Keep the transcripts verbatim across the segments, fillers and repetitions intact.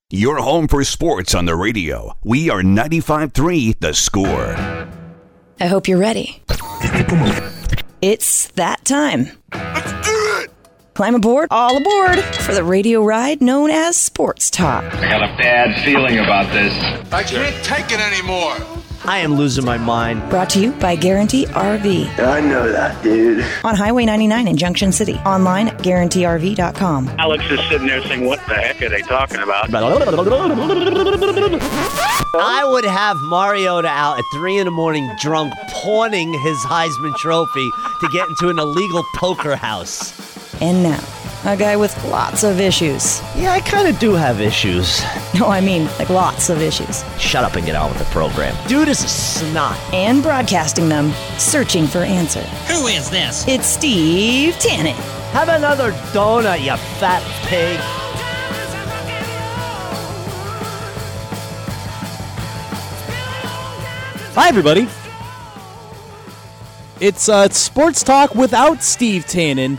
Your home for sports on the radio. We are ninety-five three The Score. I hope you're ready. It's that time. Let's do it! Climb aboard, all aboard, for the radio ride known as Sports Talk. I got a bad feeling about this. I can't take it anymore. I am losing my mind. Brought to you by Guarantee R V. I know that, dude. On Highway ninety-nine in Junction City. Online at guarantee R V dot com. Alex is sitting there saying, what the heck are they talking about? I would have Mariota out at three in the morning drunk, pawning his Heisman Trophy to get into an illegal poker house. And now, a guy with lots of issues. Yeah, I kind of do have issues. No, I mean, like lots of issues. Shut up and get on with the program. Dude is a snot. And broadcasting them, searching for answer. Who is this? It's Steve Tannen. Have another donut, you fat pig. Hi, everybody. It's uh, it's Sports Talk without Steve Tannen.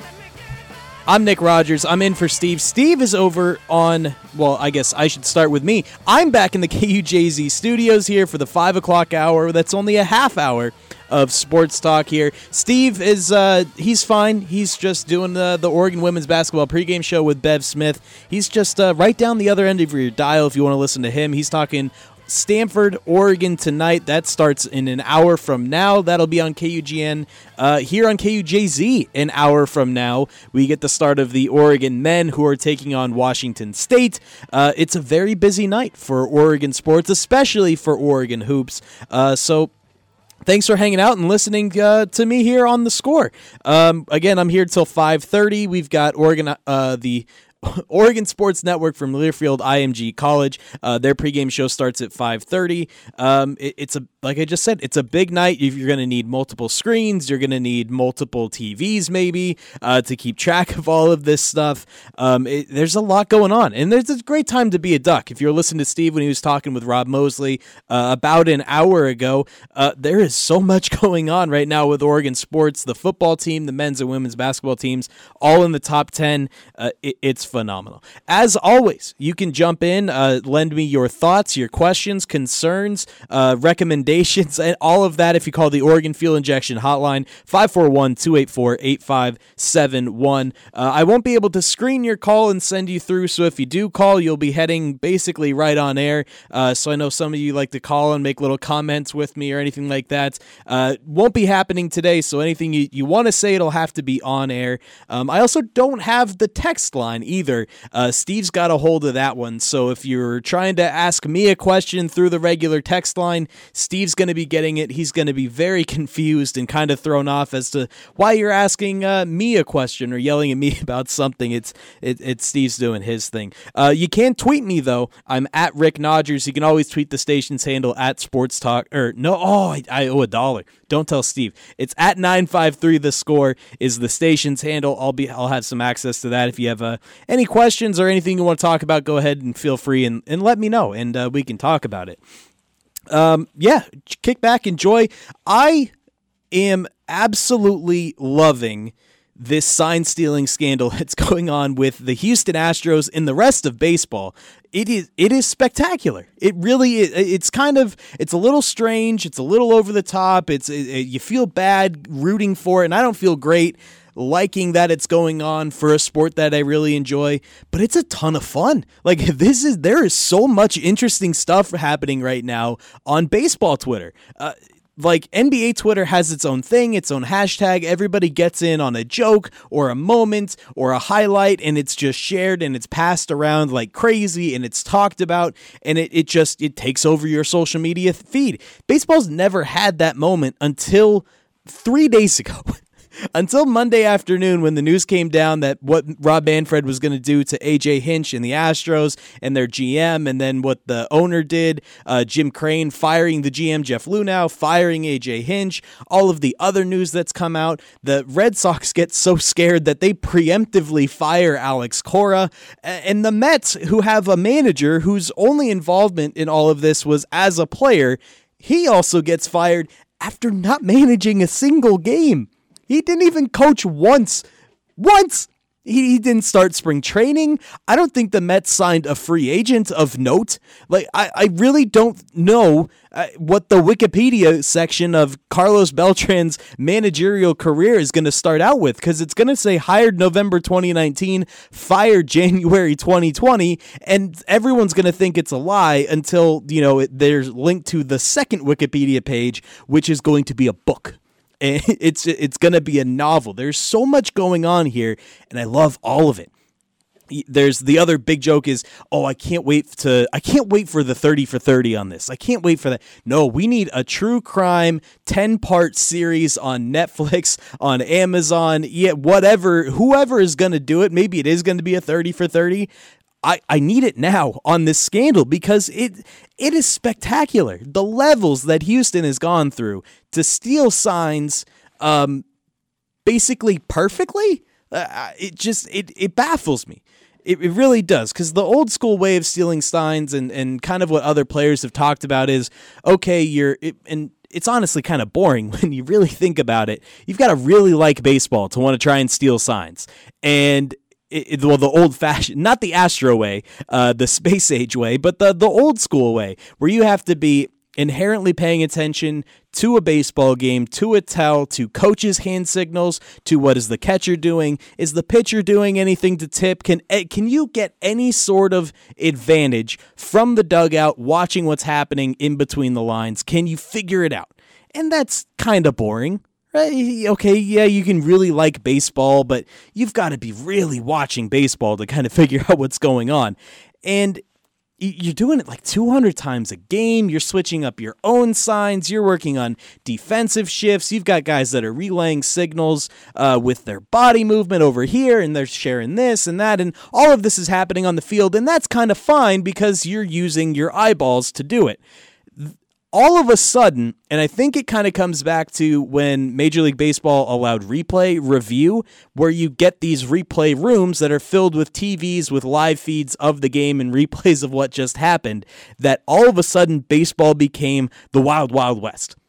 I'm Nick Rogers. I'm in for Steve. Steve is over on, well, I guess I should start with me. I'm back in the K U J Z studios here for the five o'clock hour. That's only a half hour of Sports Talk here. Steve is, uh, he's fine. He's just doing the, the Oregon women's basketball pregame show with Bev Smith. He's just uh, right down the other end of your dial if you want to listen to him. He's talking Stanford, Oregon tonight. That starts in an hour from now. That'll be on K U G N. Uh, here on K U J Z, an hour from now, we get the start of the Oregon men who are taking on Washington State. Uh, it's a very busy night for Oregon sports, especially for Oregon hoops. Uh, so thanks for hanging out and listening uh, to me here on The Score. Um, again, I'm here till five thirty. We've got Oregon, uh, the Oregon Sports Network from Learfield I M G College. Uh, their pregame show starts at five thirty. Um, it, it's a like I just said, it's a big night. You're going to need multiple screens. You're going to need multiple T Vs maybe uh, to keep track of all of this stuff. Um, it, there's a lot going on, and there's a great time to be a Duck. If you're listening to Steve when he was talking with Rob Mosley uh, about an hour ago, uh, there is so much going on right now with Oregon sports. The football team, the men's and women's basketball teams, all in the top ten. Uh, it, it's phenomenal. As always, you can jump in, uh, lend me your thoughts, your questions, concerns, uh, recommendations, and all of that if you call the Oregon Fuel Injection Hotline, five four one, two eight four, eight five seven one. Uh, I won't be able to screen your call and send you through, so if you do call, you'll be heading basically right on air. Uh, so I know some of you like to call and make little comments with me or anything like that. Uh, won't be happening today, so anything you, you want to say, it'll have to be on air. Um, I also don't have the text line either. Uh, Steve's got a hold of that one, so if you're trying to ask me a question through the regular text line, Steve's going to be getting it. He's going to be very confused and kind of thrown off as to why you're asking uh, me a question or yelling at me about something. It's it, it's Steve's doing his thing. Uh, you can tweet me, though. I'm at Rick Nodgers. You can always tweet the station's handle at Sports Talk. Or no, oh, I, I owe a dollar. Don't tell Steve. It's at nine five three The Score is the station's handle. I'll be I'll have some access to that. If you have uh, any questions or anything you want to talk about, go ahead and feel free and, and let me know, and uh, we can talk about it. Um, yeah, kick back, enjoy. I am absolutely loving this sign-stealing scandal that's going on with the Houston Astros and the rest of baseball. It is it is spectacular. It really is. It's kind of, it's a little strange. It's a little over the top. It's it, it, you feel bad rooting for it, and I don't feel great liking that it's going on for a sport that I really enjoy, but it's a ton of fun. Like this is, there is so much interesting stuff happening right now on baseball Twitter. Uh, Like N B A Twitter has its own thing, its own hashtag. Everybody gets in on a joke or a moment or a highlight, and it's just shared and it's passed around like crazy, and it's talked about, and it, it just it takes over your social media feed. Baseball's never had that moment until three days ago. Until Monday afternoon when the news came down that what Rob Manfred was going to do to A J Hinch and the Astros and their G M, and then what the owner did, uh, Jim Crane firing the G M Jeff Luhnow, firing A J Hinch, all of the other news that's come out. The Red Sox get so scared that they preemptively fire Alex Cora, and the Mets, who have a manager whose only involvement in all of this was as a player, he also gets fired after not managing a single game. He didn't even coach once. Once! He, he didn't start spring training. I don't think the Mets signed a free agent of note. Like, I, I really don't know uh, what the Wikipedia section of Carlos Beltran's managerial career is going to start out with, because it's going to say hired November twenty nineteen, fired January twenty twenty, and everyone's going to think it's a lie until, you know, it, there's linked to the second Wikipedia page, which is going to be a book. It's it's going to be a novel. There's so much going on here, and I love all of it. There's the other big joke is, oh, I can't wait to I can't wait for the thirty for thirty on this. I can't wait for that. No, we need a true crime ten-part series on Netflix, on Amazon, yeah, whatever, whoever is going to do it. Maybe it is going to be a thirty for thirty. I, I need it now on this scandal, because it it is spectacular. The levels that Houston has gone through to steal signs um, basically perfectly, uh, it just it, it baffles me. It, it really does, because the old school way of stealing signs and, and kind of what other players have talked about is, okay, you're it, and it's honestly kind of boring when you really think about it. You've got to really like baseball to want to try and steal signs. And It, it, well, the old-fashioned, not the Astro way, uh, the space age way, but the, the old-school way, where you have to be inherently paying attention to a baseball game, to a tell, to coaches' hand signals, to what is the catcher doing, is the pitcher doing anything to tip, can can you get any sort of advantage from the dugout watching what's happening in between the lines? Can you figure it out? And that's kind of boring. Okay, yeah, you can really like baseball, but you've got to be really watching baseball to kind of figure out what's going on. And you're doing it like two hundred times a game. You're switching up your own signs. You're working on defensive shifts. You've got guys that are relaying signals uh, with their body movement over here, and they're sharing this and that, and all of this is happening on the field, and that's kind of fine because you're using your eyeballs to do it. All of a sudden, and I think it kind of comes back to when Major League Baseball allowed replay review, where you get these replay rooms that are filled with T Vs with live feeds of the game and replays of what just happened, that all of a sudden baseball became the wild, wild west.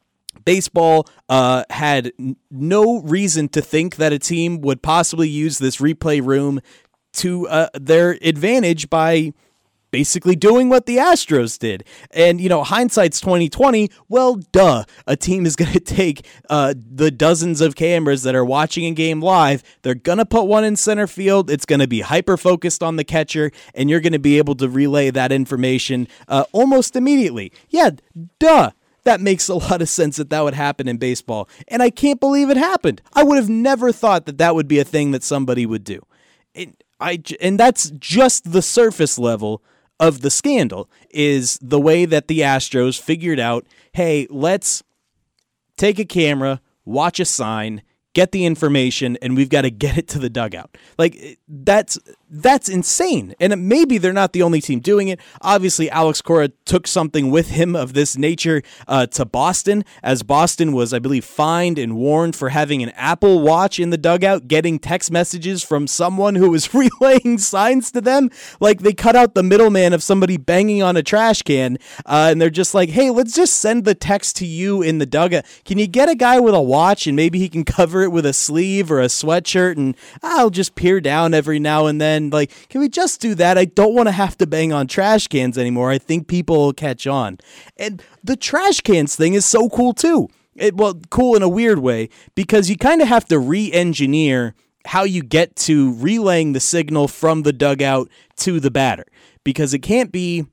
Baseball uh, had n- no reason to think that a team would possibly use this replay room to uh, their advantage by basically doing what the Astros did. And, you know, hindsight's twenty twenty. Well, duh. A team is going to take uh, the dozens of cameras that are watching a game live. They're going to put one in center field. It's going to be hyper-focused on the catcher, and you're going to be able to relay that information uh, almost immediately. Yeah, duh. That makes a lot of sense that that would happen in baseball. And I can't believe it happened. I would have never thought that that would be a thing that somebody would do. It, I, and that's just the surface level of the scandal, is the way that the Astros figured out, hey, let's take a camera, watch a sign, get the information, and we've got to get it to the dugout. Like, that's that's insane. And maybe they're not the only team doing it. Obviously, Alex Cora took something with him of this nature uh, to Boston, as Boston was, I believe, fined and warned for having an Apple Watch in the dugout, getting text messages from someone who was relaying signs to them. Like, they cut out the middleman of somebody banging on a trash can, uh, and they're just like, hey, let's just send the text to you in the dugout. Can you get a guy with a watch, and maybe he can cover it with a sleeve or a sweatshirt, and I'll just peer down every now and then. Like, can we just do that? I don't want to have to bang on trash cans anymore. I think people will catch on. And the trash cans thing is so cool too. It, well, cool in a weird way, because you kind of have to re-engineer how you get to relaying the signal from the dugout to the batter, because it can't be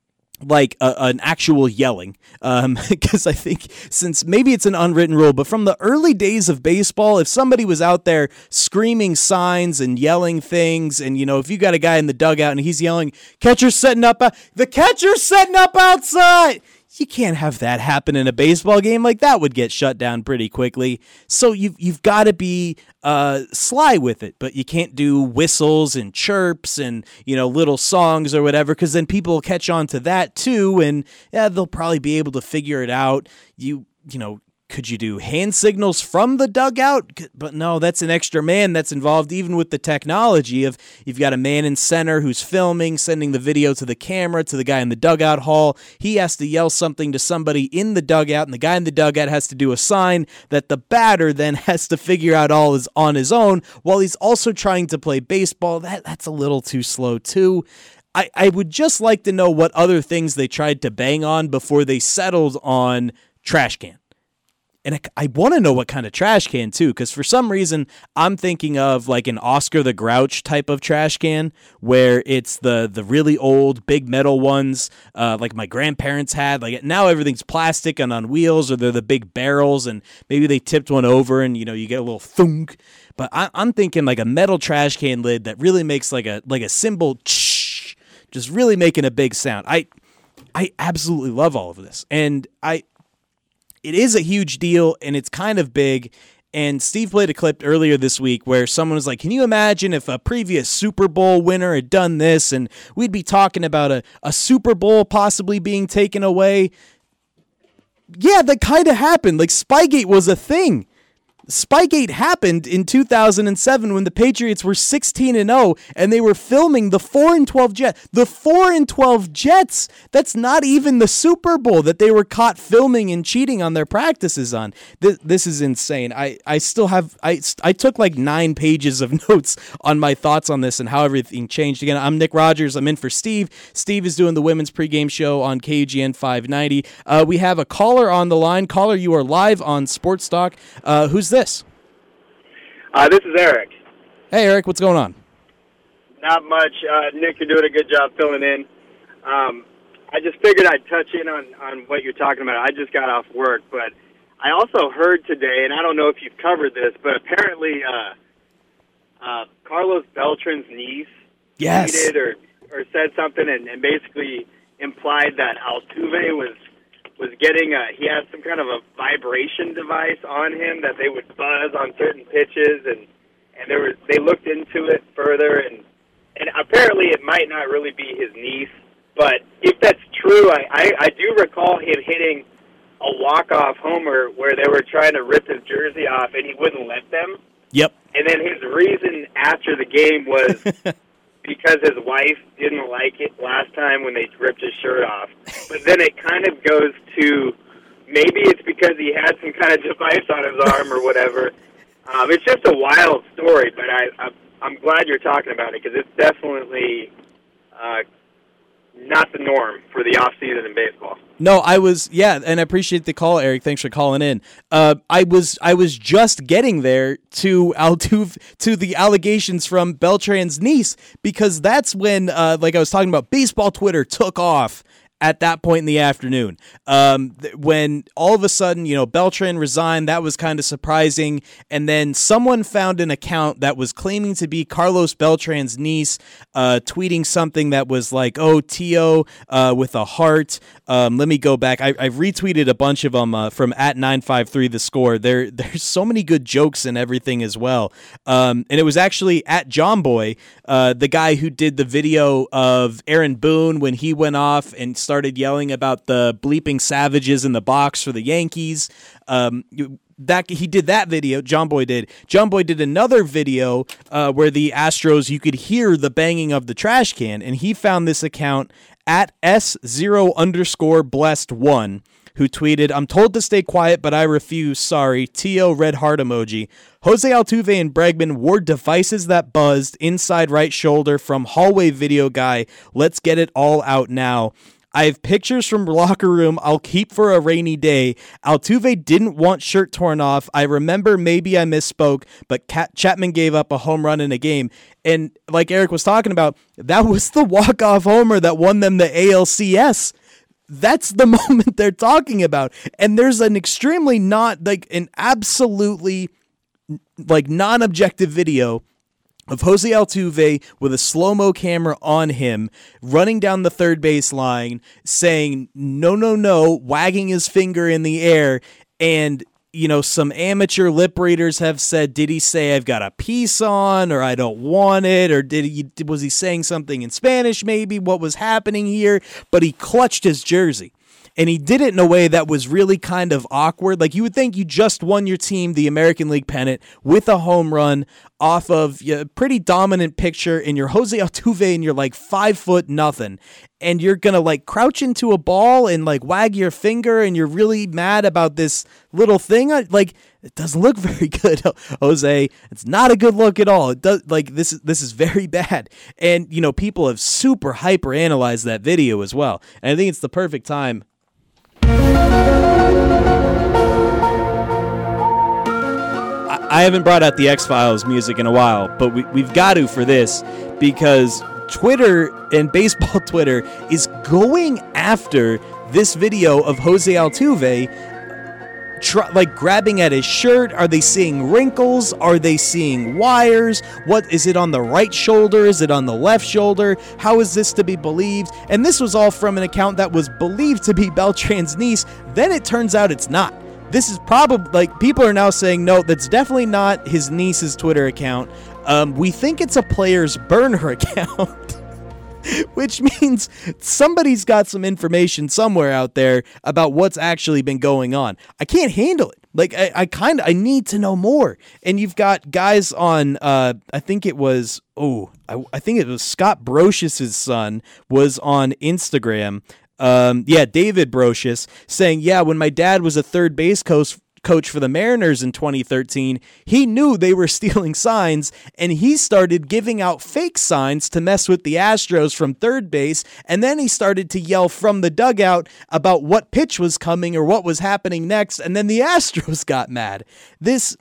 like a, an actual yelling, um, because I think since maybe it's an unwritten rule, but from the early days of baseball, if somebody was out there screaming signs and yelling things, and, you know, if you got a guy in the dugout and he's yelling, catcher's setting up, uh, the catcher's setting up outside, you can't have that happen in a baseball game. Like, that would get shut down pretty quickly. So you've, you've got to be uh, sly with it, but you can't do whistles and chirps and, you know, little songs or whatever, because then people will catch on to that too, and yeah, they'll probably be able to figure it out. You, you know, Could you do hand signals from the dugout? But no, that's an extra man that's involved, even with the technology of you've got a man in center who's filming, sending the video to the camera, to the guy in the dugout hall. He has to yell something to somebody in the dugout, and the guy in the dugout has to do a sign that the batter then has to figure out all is on his own while he's also trying to play baseball. That That's a little too slow, too. I, I would just like to know what other things they tried to bang on before they settled on trash can. And I, I want to know what kind of trash can, too, because for some reason, I'm thinking of like an Oscar the Grouch type of trash can where it's the the really old big metal ones uh, like my grandparents had. Like now everything's plastic and on wheels, or they're the big barrels, and maybe they tipped one over and, you know, you get a little thunk. But I, I'm thinking like a metal trash can lid that really makes like a like a cymbal, just really making a big sound. I I absolutely love all of this. And I... It is a huge deal, and it's kind of big, and Steve played a clip earlier this week where someone was like, can you imagine if a previous Super Bowl winner had done this, and we'd be talking about a, a Super Bowl possibly being taken away? Yeah, that kind of happened. Like, Spygate was a thing. Spygate happened in two thousand seven when the Patriots were sixteen and oh and they were filming the four and twelve Jets. The four and twelve Jets, that's not even the Super Bowl that they were caught filming and cheating on their practices on. This, this is insane. I, I still have, I, I took like nine pages of notes on my thoughts on this and how everything changed. Again, I'm Nick Rogers. I'm in for Steve. Steve is doing the women's pregame show on K U G N five ninety. Uh, we have a caller on the line. Caller, you are live on Sports Talk. Uh, who's this? Uh, this is Eric. Hey, Eric, what's going on? Not much. Uh, Nick, you're doing a good job filling in. Um, I just figured I'd touch in on, on what you're talking about. I just got off work, but I also heard today, and I don't know if you've covered this, but apparently uh, uh, Carlos Beltran's niece yes. tweeted or, or said something and, and basically implied that Altuve was was getting a, he had some kind of a vibration device on him that they would buzz on certain pitches, and and there was they looked into it further, and and apparently it might not really be his niece, but if that's true, I, I, I do recall him hitting a walk-off homer where they were trying to rip his jersey off and he wouldn't let them. Yep. And then his reason after the game was because his wife didn't like it last time when they ripped his shirt off. But then it kind of goes to maybe it's because he had some kind of device on his arm or whatever. Um, it's just a wild story, but I, I, I'm glad you're talking about it because it's definitely uh, not the norm for the off-season in baseball. No, I was, yeah, and I appreciate the call, Eric. Thanks for calling in. Uh, I was, I was just getting there to Altuve, to the allegations from Beltran's niece, because that's when, uh, like I was talking about, baseball Twitter took off at that point in the afternoon. Um, th- when all of a sudden, you know, Beltran resigned, that was kind of surprising. And then someone found an account that was claiming to be Carlos Beltran's niece, uh, tweeting something that was like, oh, Tio uh, with a heart. Um, let me go back. I, I've retweeted a bunch of them uh, from at nine five three The Score. There, there's so many good jokes and everything as well. Um, and it was actually at John Boy, uh, the guy who did the video of Aaron Boone when he went off and started yelling about the bleeping savages in the box for the Yankees. Um, that he did that video. John Boy did. John Boy did another video uh, where the Astros, you could hear the banging of the trash can, and he found this account at S zero underscore blessed one, who tweeted, I'm told to stay quiet, but I refuse. Sorry. T O red heart emoji. Jose Altuve and Bregman wore devices that buzzed inside right shoulder from hallway video guy. Let's get it all out now. I have pictures from locker room I'll keep for a rainy day. Altuve didn't want shirt torn off. I remember maybe I misspoke, but Cat- Chapman gave up a home run in a game. And like Eric was talking about, that was the walk-off homer that won them the A L C S. That's the moment they're talking about. And there's an extremely not, like an absolutely like non-objective video of Jose Altuve with a slow-mo camera on him, running down the third base line, saying, no, no, no, wagging his finger in the air. And, you know, some amateur lip readers have said, did he say I've got a piece on, or I don't want it, or did he was he saying something in Spanish maybe? What was happening here? But he clutched his jersey. And he did it in a way that was really kind of awkward. Like, you would think you just won your team the American League pennant with a home run off of a pretty dominant pitcher, and you're Jose Altuve, and you're like five foot nothing. And you're going to like crouch into a ball and like wag your finger, and you're really mad about this little thing. Like, it doesn't look very good, Jose. It's not a good look at all. It does, like, this is this is very bad. And, you know, people have super hyper analyzed that video as well. And I think it's the perfect time. I haven't brought out the X-Files music in a while, but we, we've got to for this, because Twitter and baseball Twitter is going after this video of Jose Altuve, try, like grabbing at his shirt. Are they seeing wrinkles? Are they seeing wires? What is it on the right shoulder? Is it on the left shoulder? How is this to be believed? And this was all from an account that was believed to be Beltran's niece. Then it turns out it's not. This is probably, like, people are now saying, no, that's definitely not his niece's Twitter account. Um, we think it's a player's burner account, which means somebody's got some information somewhere out there about what's actually been going on. I can't handle it. Like, I, I kind of, I need to know more. And you've got guys on, uh, I think it was, oh, I, I think it was Scott Brocious' son was on Instagram. Um, yeah, David Brocious saying, yeah, when my dad was a third base coach, coach for the Mariners in twenty thirteen, he knew they were stealing signs, and he started giving out fake signs to mess with the Astros from third base, and then he started to yell from the dugout about what pitch was coming or what was happening next, and then the Astros got mad. This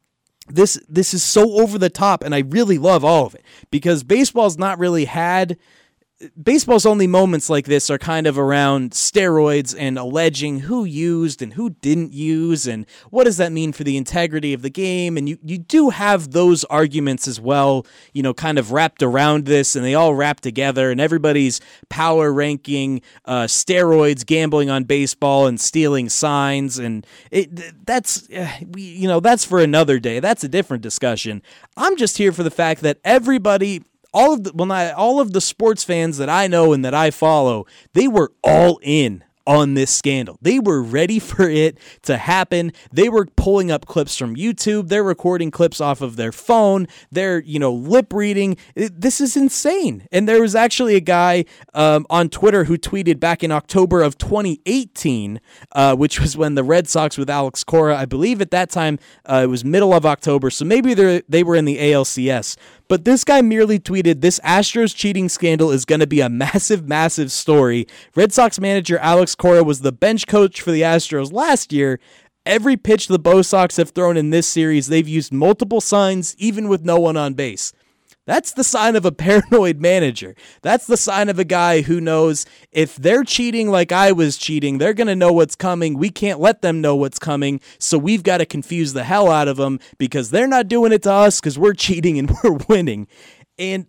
this this is so over the top, and I really love all of it, because baseball's not really had Baseball's only moments like this are kind of around steroids and alleging who used and who didn't use and what does that mean for the integrity of the game. And you, you do have those arguments as well, you know, kind of wrapped around this, and they all wrap together, and everybody's power ranking uh, steroids, gambling on baseball, and stealing signs. And it, that's, uh, we, you know, that's for another day. That's a different discussion. I'm just here for the fact that everybody... All of the well, not all of the sports fans that I know and that I follow, they were all in on this scandal. They were ready for it to happen. They were pulling up clips from YouTube. They're recording clips off of their phone. They're, you know, lip reading. It, this is insane. And there was actually a guy um, on Twitter who tweeted back in October of twenty eighteen, uh, which was when the Red Sox with Alex Cora, I believe at that time, uh, it was middle of October, so maybe they were in the A L C S. But this guy merely tweeted, this Astros cheating scandal is going to be a massive, massive story. Red Sox manager Alex Cora was the bench coach for the Astros last year. Every pitch the Bo Sox have thrown in this series, they've used multiple signs, even with no one on base. That's the sign of a paranoid manager. That's the sign of a guy who knows if they're cheating like I was cheating, they're going to know what's coming. We can't let them know what's coming, so we've got to confuse the hell out of them because they're not doing it to us because we're cheating and we're winning. And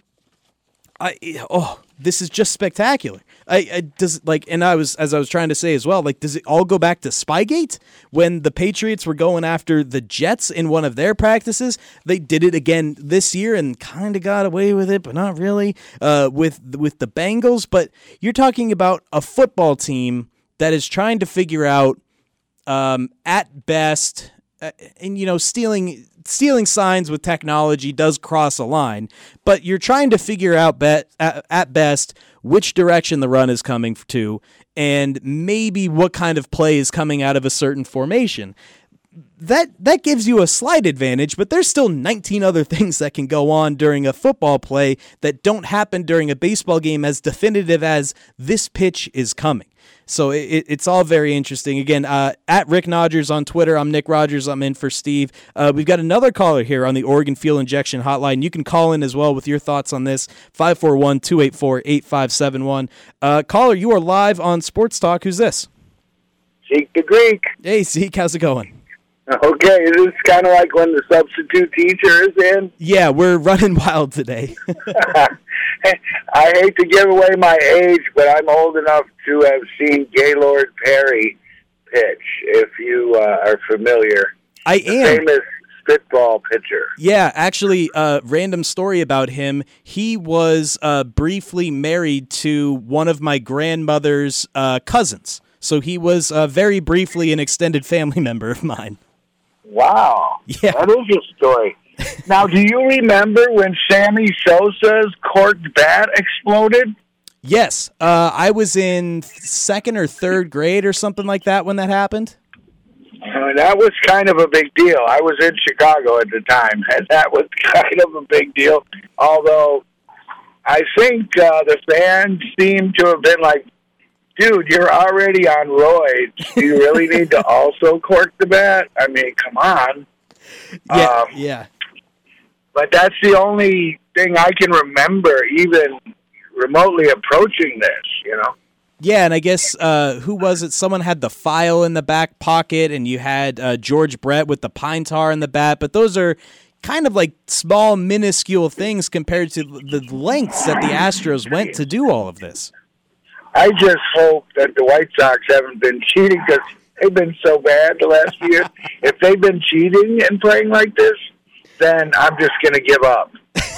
I, oh, this is just spectacular. I, I does like, and I was as I was trying to say as well. Like, does it all go back to Spygate when the Patriots were going after the Jets in one of their practices? They did it again this year and kind of got away with it, but not really. Uh, with with the Bengals, but you're talking about a football team that is trying to figure out, um, at best, uh, and you know, stealing. Stealing signs with technology does cross a line, but you're trying to figure out bet, at, at best which direction the run is coming to and maybe what kind of play is coming out of a certain formation. That that gives you a slight advantage, but there's still nineteen other things that can go on during a football play that don't happen during a baseball game as definitive as this pitch is coming. So it, it's all very interesting. Again, uh, at Rick Rogers on Twitter, I'm Nick Rogers. I'm in for Steve. Uh, we've got another caller here on the Oregon Fuel Injection Hotline. You can call in as well with your thoughts on this, five four one, two eight four, eight five seven one. Uh, caller, you are live on Sports Talk. Who's this? Zeke the Greek. Hey, Zeke, how's it going? Okay, this is kind of like when the substitute teacher is in. Yeah, we're running wild today. I hate to give away my age, but I'm old enough to have seen Gaylord Perry pitch, if you uh, are familiar. I the am. Famous spitball pitcher. Yeah, actually, uh, random story about him. He was uh, briefly married to one of my grandmother's uh, cousins. So he was uh, very briefly an extended family member of mine. Wow. Yeah. That is a story. Now, do you remember when Sammy Sosa's corked bat exploded? Yes. Uh, I was in second or third grade or something like that when that happened. Uh, that was kind of a big deal. I was in Chicago at the time, and that was kind of a big deal. Although I think uh, the fans seemed to have been like, dude, you're already on roids. Do you really need to also cork the bat? I mean, come on. Yeah, um, yeah. But that's the only thing I can remember even remotely approaching this, you know? Yeah, and I guess, uh, who was it? Someone had the file in the back pocket, and you had uh, George Brett with the pine tar in the bat, but those are kind of like small, minuscule things compared to the lengths that the Astros went to do all of this. I just hope that the White Sox haven't been cheating, because they've been so bad the last few years. If they've been cheating and playing like this, then I'm just going to give up.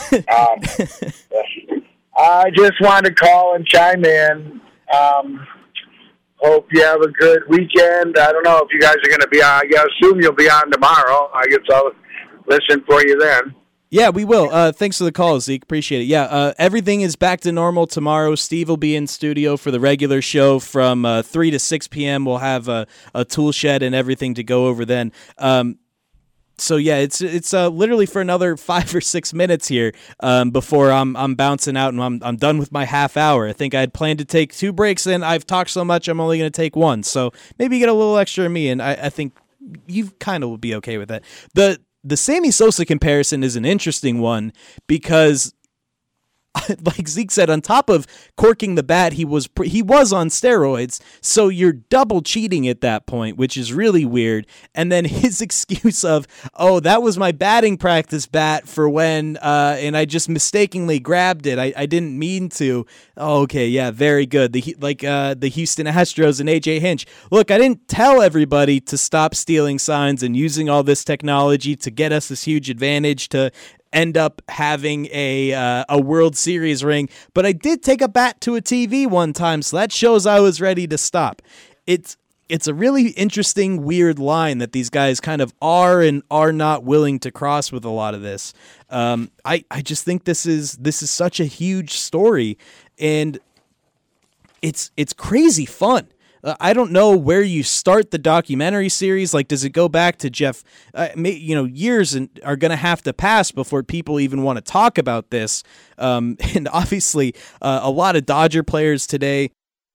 um, I just wanted to call and chime in. Um, hope you have a good weekend. I don't know if you guys are going to be on. I assume you'll be on tomorrow. I guess I'll listen for you then. Yeah, we will. Uh, thanks for the call, Zeke. Appreciate it. Yeah, uh, everything is back to normal tomorrow. Steve will be in studio for the regular show from uh, three to six p.m. We'll have a, a tool shed and everything to go over then. Um, So yeah, it's it's uh, literally for another five or six minutes here um, before I'm I'm bouncing out and I'm I'm done with my half hour. I think I had planned to take two breaks, and I've talked so much I'm only going to take one. So maybe get a little extra of me, and I, I think you kind of will be okay with that. The the Sammy Sosa comparison is an interesting one because, like Zeke said, on top of corking the bat, he was he was on steroids, so you're double cheating at that point, which is really weird. And then his excuse of, oh, that was my batting practice bat for when, uh, and I just mistakenly grabbed it. I, I didn't mean to. Oh, okay, yeah, very good. The like uh, the Houston Astros and A J Hinch. Look, I didn't tell everybody to stop stealing signs and using all this technology to get us this huge advantage to end up having a uh, a World Series ring, but I did take a bat to a T V one time, so that shows I was ready to stop. It's it's a really interesting, weird line that these guys kind of are and are not willing to cross with a lot of this. Um, I I just think this is this is such a huge story, and it's it's crazy fun. Uh, I don't know where you start the documentary series. Like, does it go back to Jeff? Uh, may, you know, years and are going to have to pass before people even want to talk about this. Um, and obviously, uh, a lot of Dodger players today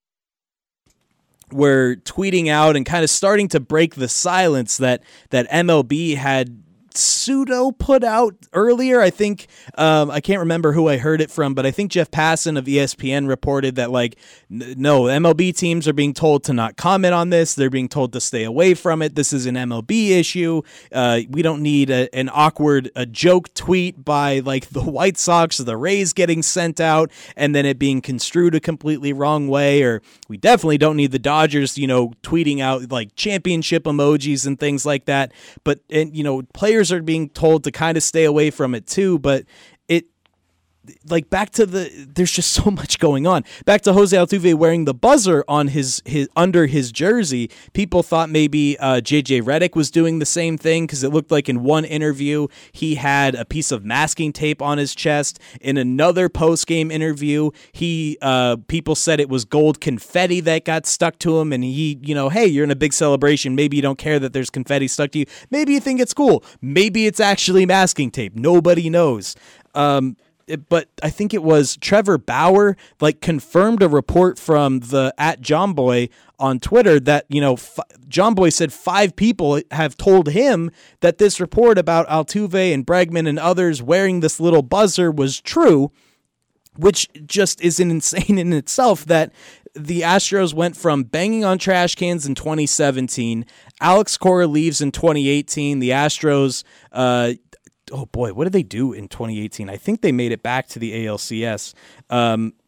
were tweeting out and kind of starting to break the silence that that M L B had pseudo put out earlier. I think um, I can't remember who I heard it from, but I think Jeff Passan of E S P N reported that like n- no M L B teams are being told to not comment on this. They're being told to stay away from it. This is an M L B issue. Uh, we don't need a, an awkward a joke tweet by like the White Sox or the Rays getting sent out and then it being construed a completely wrong way. Or we definitely don't need the Dodgers, you know, tweeting out like championship emojis and things like that. But and you know, players are being told to kind of stay away from it too, but it like back to the there's just so much going on. Back to Jose Altuve wearing the buzzer on his his under his jersey. People thought maybe uh, J J Redick was doing the same thing because it looked like in one interview he had a piece of masking tape on his chest. In another post-game interview, he uh, people said it was gold confetti that got stuck to him, and he, you know, hey, you're in a big celebration. Maybe you don't care that there's confetti stuck to you. Maybe you think it's cool. Maybe it's actually masking tape. Nobody knows. Um, But I think it was Trevor Bauer, like, confirmed a report from the at John Boy on Twitter that, you know, f- John Boy said five people have told him that this report about Altuve and Bregman and others wearing this little buzzer was true, which just is an insane in itself that the Astros went from banging on trash cans in twenty seventeen. Alex Cora leaves in twenty eighteen. The Astros, uh, oh boy, what did they do in twenty eighteen? I think they made it back to the A L C S. Um,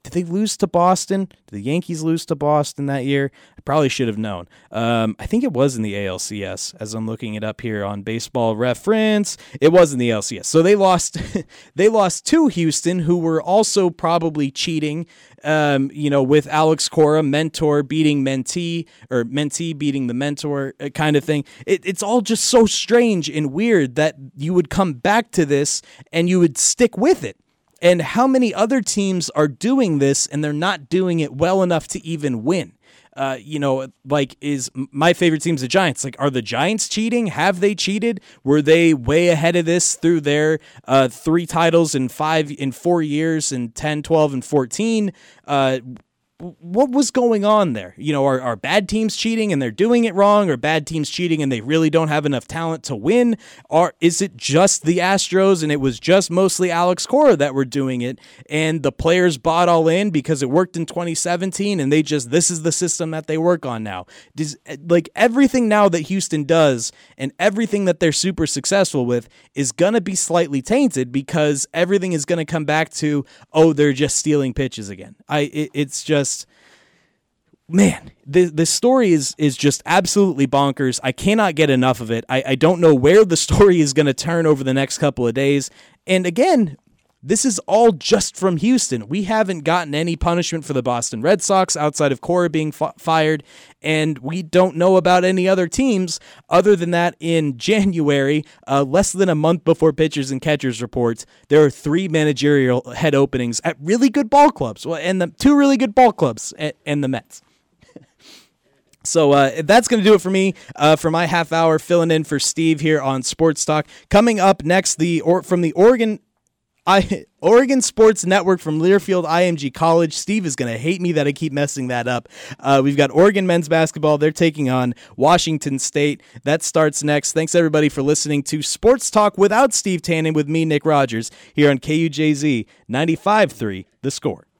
Did they lose to Boston? Did the Yankees lose to Boston that year? I probably should have known. Um, I think it was in the A L C S, as I'm looking it up here on Baseball Reference. It was in the A L C S. So they lost they lost to Houston, who were also probably cheating, um, you know, with Alex Cora, mentor beating mentee, or mentee beating the mentor kind of thing. It, it's all just so strange and weird that you would come back to this and you would stick with it. And how many other teams are doing this and they're not doing it well enough to even win? Uh, you know, like, is my favorite team's the Giants. Like, are the Giants cheating? Have they cheated? Were they way ahead of this through their uh, three titles in five, in four years, in ten, twelve, and fourteen? Uh, what was going on there? You know, are, are bad teams cheating and they're doing it wrong, or bad teams cheating and they really don't have enough talent to win? Or is it just the Astros and it was just mostly Alex Cora that were doing it and the players bought all in because it worked in twenty seventeen and they just, this is the system that they work on now? Does, like, everything now that Houston does and everything that they're super successful with is going to be slightly tainted because everything is going to come back to, oh, they're just stealing pitches again. I, it, it's just, Man, this, this story is is just absolutely bonkers. I cannot get enough of it. I, I don't know where the story is going to turn over the next couple of days. And again, this is all just from Houston. We haven't gotten any punishment for the Boston Red Sox outside of Cora being f- fired, and we don't know about any other teams other than that in January, uh, less than a month before pitchers and catchers reports, there are three managerial head openings at really good ball clubs, well, and the two really good ball clubs, and, and the Mets. So uh, that's going to do it for me uh, for my half hour filling in for Steve here on Sports Talk. Coming up next, the or from the Oregon I, Oregon Sports Network from Learfield I M G College. Steve is going to hate me that I keep messing that up. Uh, we've got Oregon men's basketball. They're taking on Washington State. That starts next. Thanks, everybody, for listening to Sports Talk without Steve Tannen with me, Nick Rogers, here on K U J Z ninety-five point three The Score.